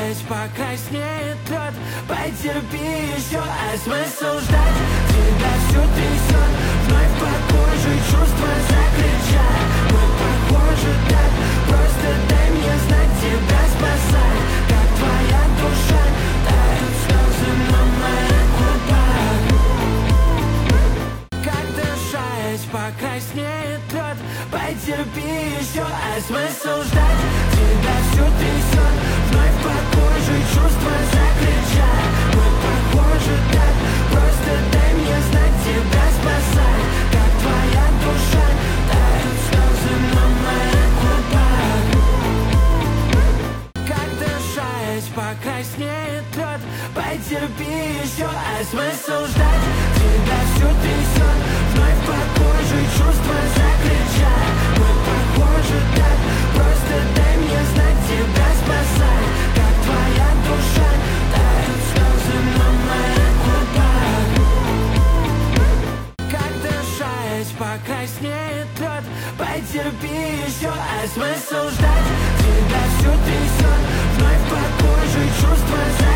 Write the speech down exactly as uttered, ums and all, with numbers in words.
дышать, покраснеет лед. Потерпи еще, а смысл ждать? Тебя всю трясет, вновь по коже чувства закричат. Мы похожи так, просто дай мне знать, тебя спасать. Как твоя душа, тают слезы на моих губах. Как дышать, покраснеет лед. Потерпи еще, а смысл ждать? Тебя всю трясет, вновь по коже чувства закричат. Мы похожи так, просто дай мне знать, тебя спасать. Как твоя душа, тают слезы на моих губах. Как дышать, покраснеет лед. Потерпи еще, а смысл ждать? Тебя всю трясет, вновь по коже чувства закричат. Мы похожи так, просто дай мне знать, тебя спасать. Как твоя душа, тают слезы на моих губах. Как дышать, покраснеет лед. Потерпи еще, а смысл ждать? Тебя всю трясет, вновь по коже чувства закричат.